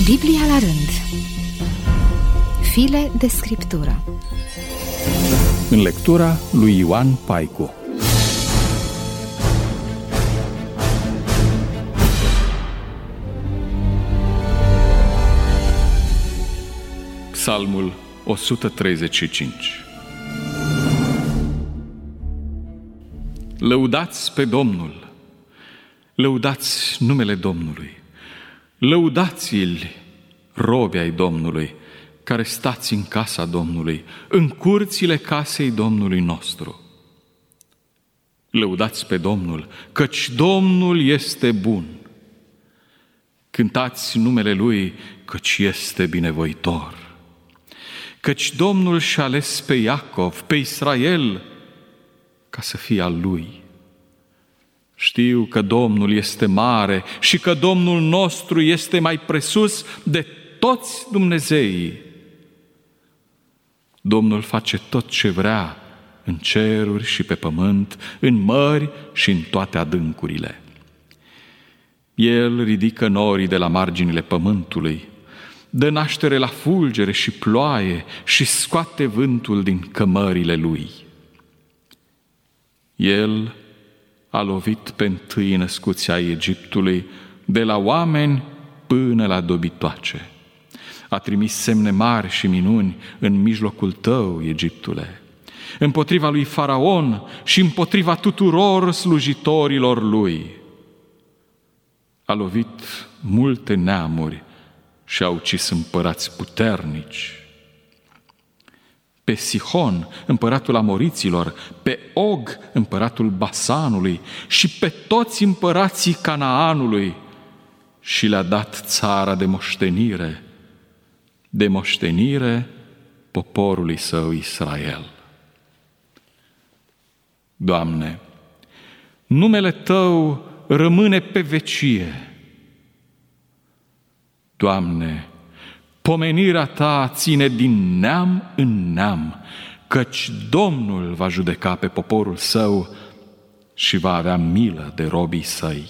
Biblia la rând. File de scriptură. În lectura lui Ioan Paicu. Psalmul 135. Lăudați pe Domnul, lăudați numele Domnului, lăudați-l, robi ai Domnului, care stați în casa Domnului, în curțile casei Domnului nostru. Lăudați pe Domnul, căci Domnul este bun. Cântați numele Lui, căci este binevoitor. Căci Domnul și-a ales pe Iacov, pe Israel, ca să fie al Lui. Știu că Domnul este mare și că Domnul nostru este mai presus de toți Dumnezeii. Domnul face tot ce vrea în ceruri și pe pământ, în mări și în toate adâncurile. El ridică norii de la marginile pământului, dă naștere la fulgere și ploaie și scoate vântul din cămările Lui. El a lovit pe întâi născuți ai Egiptului, de la oameni până la dobitoace. A trimis semne mari și minuni în mijlocul tău, Egiptule, împotriva lui Faraon și împotriva tuturor slujitorilor lui. A lovit multe neamuri și a ucis împărați puternici. Pe Sihon, împăratul Amoriților, pe Og, împăratul Basanului și pe toți împărații Canaanului și le-a dat țara de moștenire poporului său Israel. Doamne, numele Tău rămâne pe vecie. Doamne, pomenirea Ta ține din neam în neam, căci Domnul va judeca pe poporul Său și va avea milă de robii Săi.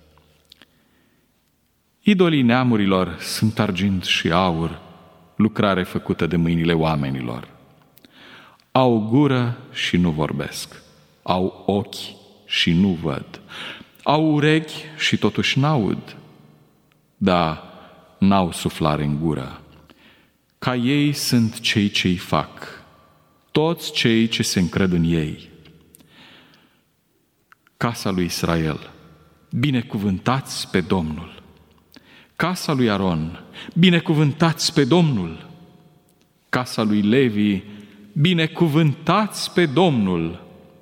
Idolii neamurilor sunt argint și aur, lucrare făcută de mâinile oamenilor. Au gură și nu vorbesc, au ochi și nu văd, au urechi și totuși n-aud, da, n-au suflare în gură. Ca ei sunt cei ce-i fac, toți cei ce se încred în ei. Casa lui Israel, binecuvântați pe Domnul. Casa lui Aron, binecuvântați pe Domnul. Casa lui Levi, binecuvântați pe Domnul.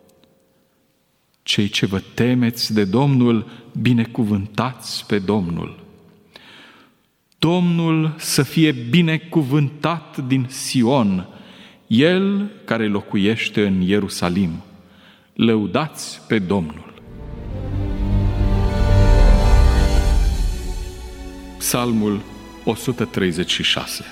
Cei ce vă temeți de Domnul, binecuvântați pe Domnul. Domnul să fie binecuvântat din Sion, El care locuiește în Ierusalim. Lăudați pe Domnul. Psalmul 136.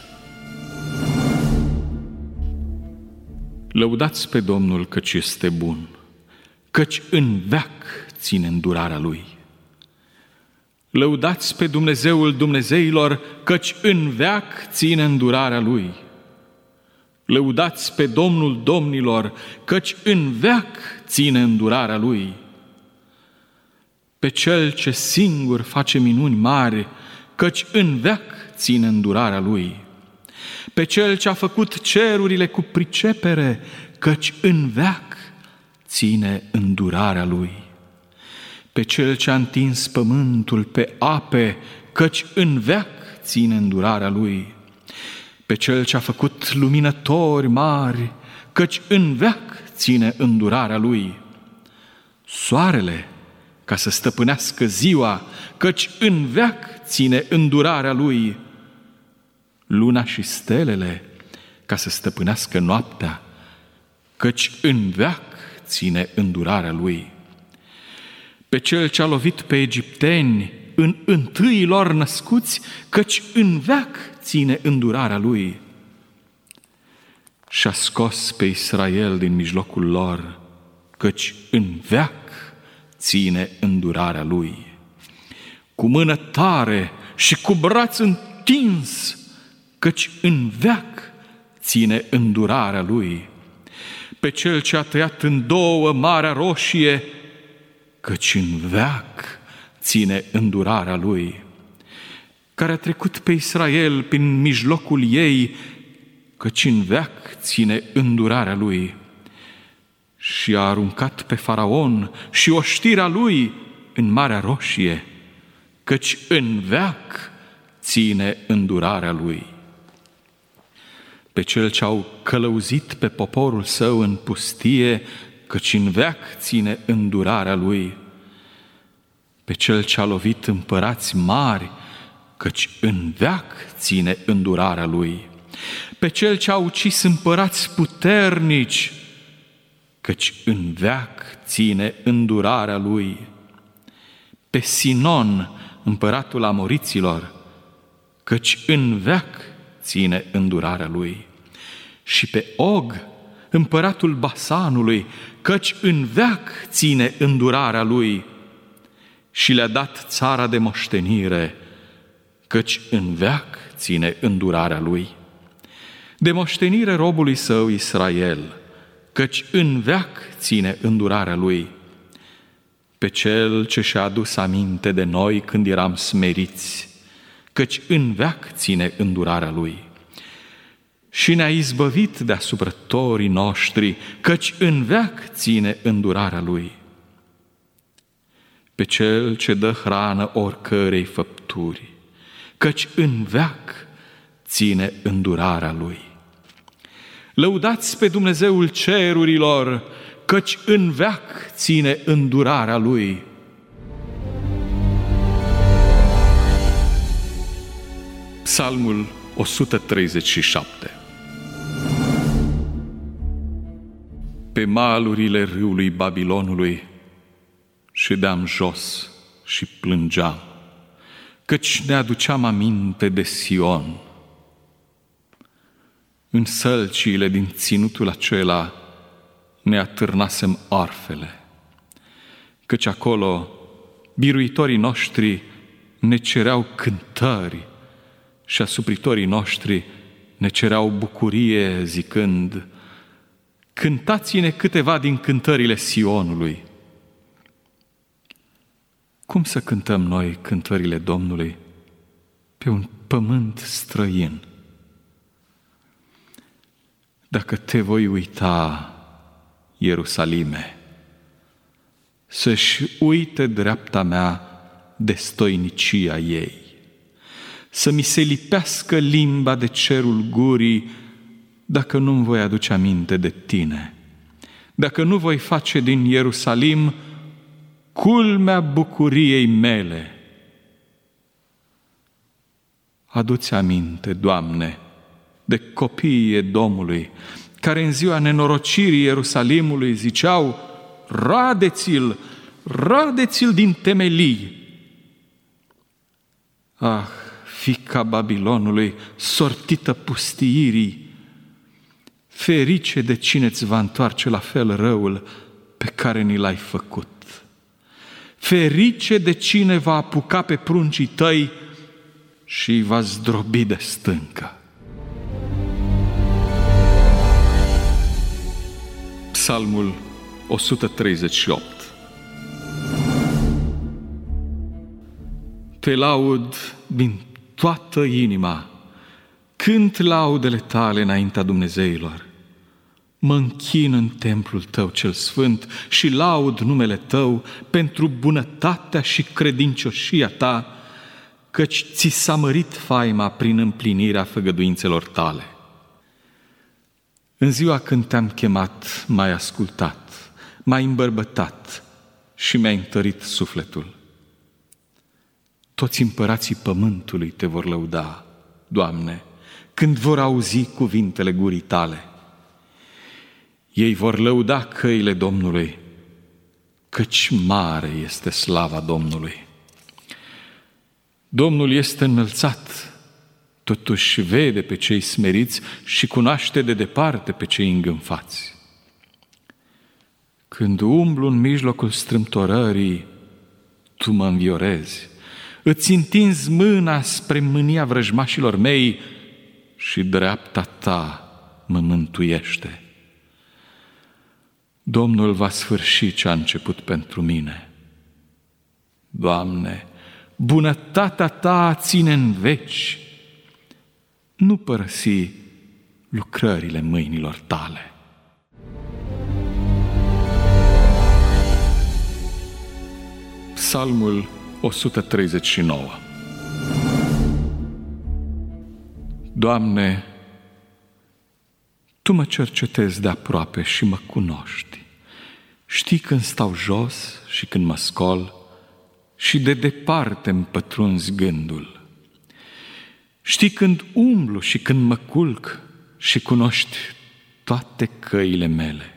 Lăudați pe Domnul căci este bun, căci în veac ține îndurarea Lui. Lăudați pe Dumnezeul Dumnezeilor, căci în veac ține îndurarea Lui. Lăudați pe Domnul Domnilor, căci în veac ține îndurarea Lui. Pe Cel ce singur face minuni mari, căci în veac ține îndurarea Lui. Pe Cel ce a făcut cerurile cu pricepere, căci în veac ține îndurarea Lui. Pe Cel ce a întins pământul pe ape, căci în veac ține îndurarea Lui. Pe Cel ce a făcut luminători mari, căci în veac ține îndurarea Lui. Soarele, ca să stăpânească ziua, căci în veac ține îndurarea Lui. Luna și stelele, ca să stăpânească noaptea, căci în veac ține îndurarea Lui. Pe Cel ce a lovit pe egipteni în întâii lor născuți, căci în veac ține îndurarea Lui. Și-a scos pe Israel din mijlocul lor, căci în veac ține îndurarea Lui. Cu mână tare și cu braț întins întins, căci în veac ține îndurarea Lui. Pe Cel ce a tăiat în două Marea Roșie, căci în veac ține îndurarea Lui. Care a trecut pe Israel prin mijlocul ei, căci în veac ține îndurarea Lui. Și a aruncat pe Faraon și oștirea lui în Marea Roșie, căci în veac ține îndurarea Lui. Pe Cel ce au călăuzit pe poporul Său în pustie, căci în veac ține îndurarea Lui. Pe Cel ce a lovit împărați mari, căci în veac ține îndurarea Lui. Pe Cel ce a ucis împărați puternici, căci în veac ține îndurarea Lui. Pe Sinon, împăratul amoriților, căci în veac ține îndurarea Lui. Și pe Og, împăratul Basanului, căci în veac ține îndurarea Lui. Și le-a dat țara de moștenire, căci în veac ține îndurarea Lui. De moștenire robului Său Israel, căci în veac ține îndurarea Lui. Pe Cel ce și-a adus aminte de noi când eram smeriți, căci în veac ține îndurarea Lui. Și ne-a izbăvit de asuprătorii noștri, căci în veac ține îndurarea Lui. Pe Cel ce dă hrană oricărei făpturi, căci în veac ține îndurarea Lui. Lăudați pe Dumnezeul cerurilor, căci în veac ține îndurarea Lui. Psalmul 137. Pe malurile râului Babilonului ședeam jos și plângeam, căci ne aduceam aminte de Sion. În sălciile din ținutul acela ne atârnasem arfele, căci acolo biruitorii noștri ne cereau cântări și asupritorii noștri ne cereau bucurie, zicând: cântați-ne câteva din cântările Sionului. Cum să cântăm noi cântările Domnului pe un pământ străin? Dacă te voi uita, Ierusalime, să-și uite dreapta mea de stoinicia ei, să mi se lipească limba de cerul gurii, dacă nu-mi voi aduce aminte de tine, dacă nu voi face din Ierusalim culmea bucuriei mele. Adu-ți aminte, Doamne, de copiii Edomului, care în ziua nenorocirii Ierusalimului ziceau: radeți-l, radeți-l din temelii. Ah, fiica Babilonului, sortită pustiirii, ferice de cine îți va întoarce la fel răul pe care ni l-ai făcut. Ferice de cine va apuca pe pruncii tăi și îi va zdrobi de stâncă. Psalmul 138. Te laud din toată inima, cânt laudele tale înaintea Dumnezeilor. Mă închin în templul tău cel sfânt și laud numele tău pentru bunătatea și credincioșia ta, căci ți s-a mărit faima prin împlinirea făgăduințelor tale. În ziua când te-am chemat, m-ai ascultat, m-ai îmbărbătat și mi-ai întărit sufletul. Toți împărații pământului te vor lăuda, Doamne, când vor auzi cuvintele gurii tale. Ei vor lăuda căile Domnului, căci mare este slava Domnului. Domnul este înălțat, totuși vede pe cei smeriți și cunoaște de departe pe cei îngânfați. Când umblu în mijlocul strâmtorării, Tu mă înviorezi. îți întinzi mâna spre mânia vrăjmașilor mei și dreapta ta mă mântuiește. Domnul va sfârși ce a început pentru mine. Doamne, bunătatea ta ține în veci, nu părăsi lucrările mâinilor tale. Psalmul 139. Doamne, Tu mă cercetezi de aproape și mă cunoști. Știi când stau jos și când mă scol și de departe îmi pătrunzi gândul. Știi când umblu și când mă culc și cunoști toate căile mele.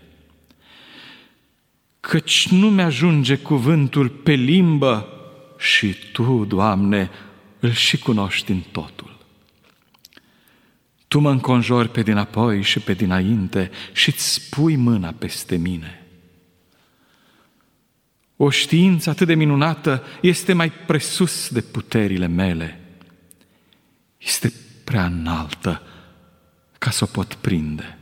Căci nu mi-ajunge cuvântul pe limbă și Tu, Doamne, îl și cunoști în totul. Tu mă înconjori pe dinapoi și pe dinainte și-ți spui mâna peste mine. O știință atât de minunată este mai presus de puterile mele. Este prea înaltă ca să o pot prinde.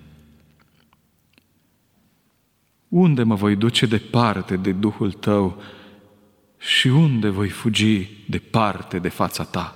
Unde mă voi duce departe de Duhul Tău și unde voi fugi departe de fața Ta?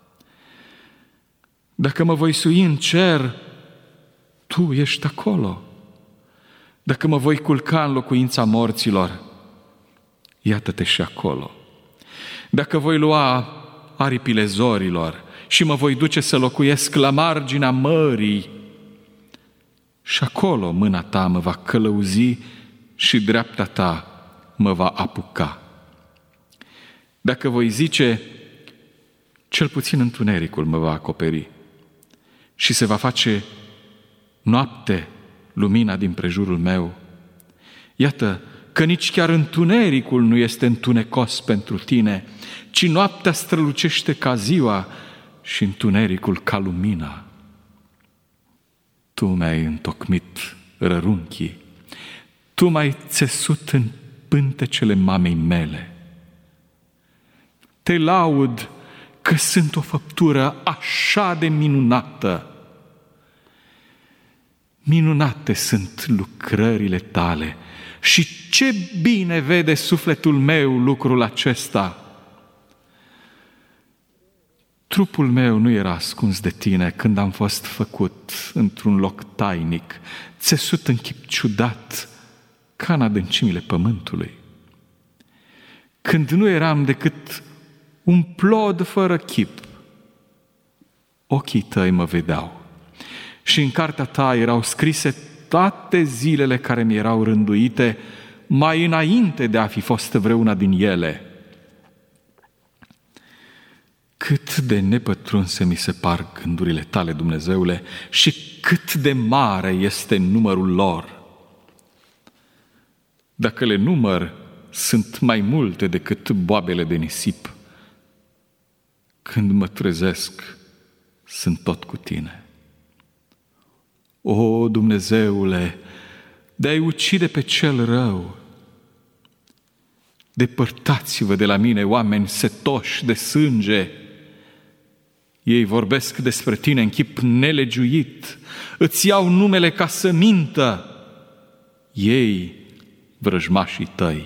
Dacă mă voi sui în cer, Tu ești acolo. Dacă mă voi culca în locuința morților, iată-te și acolo. Dacă voi lua aripile zorilor și mă voi duce să locuiesc la marginea mării, și acolo mâna Ta mă va călăuzi și dreapta Ta mă va apuca. Dacă voi zice, cel puțin întunericul mă va acoperi și se va face noapte lumina din prejurul meu, iată că nici chiar întunericul nu este întunecos pentru Tine, ci noaptea strălucește ca ziua și întunericul ca lumina. Tu mi-ai întocmit rărunchii, Tu m-ai țesut în pântecele mamei mele. Te laud că sunt o făptură așa de minunată. Minunate sunt lucrările Tale și ce bine vede sufletul meu lucrul acesta. Trupul meu nu era ascuns de Tine când am fost făcut într-un loc tainic, țesut în chip ciudat, ca în adâncimile pământului. Când nu eram decât un plod fără chip, ochii Tăi mă vedeau și în cartea Ta erau scrise toate zilele care mi erau rânduite, mai înainte de a fi fost vreuna din ele. Cât de nepătrunse mi se par gândurile Tale, Dumnezeule, și cât de mare este numărul lor. Dacă le număr, sunt mai multe decât boabele de nisip. Când mă trezesc, sunt tot cu Tine. O, Dumnezeule, de-ai ucide pe cel rău, depărtați-vă de la mine, oameni setoși de sânge. Ei vorbesc despre Tine în chip nelegiuit, îți iau numele ca să mintă. Ei, vrăjmașii Tăi.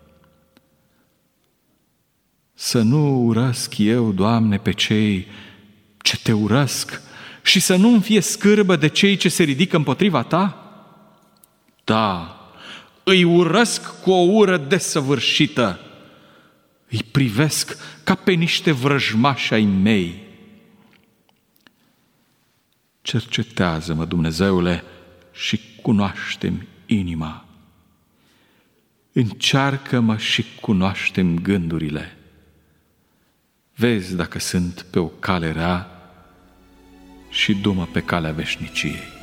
Să nu urăsc eu, Doamne, pe cei ce Te urăsc și să nu-mi fie scârbă de cei ce se ridică împotriva Ta? Da, îi urăsc cu o ură desăvârșită, îi privesc ca pe niște vrăjmași ai mei. Cercetează-mă, Dumnezeule, și cunoaște-mi inima. Încearcă-mă și cunoaște-mi gândurile. Vezi dacă sunt pe o cale rea și du-mă pe calea veșniciei.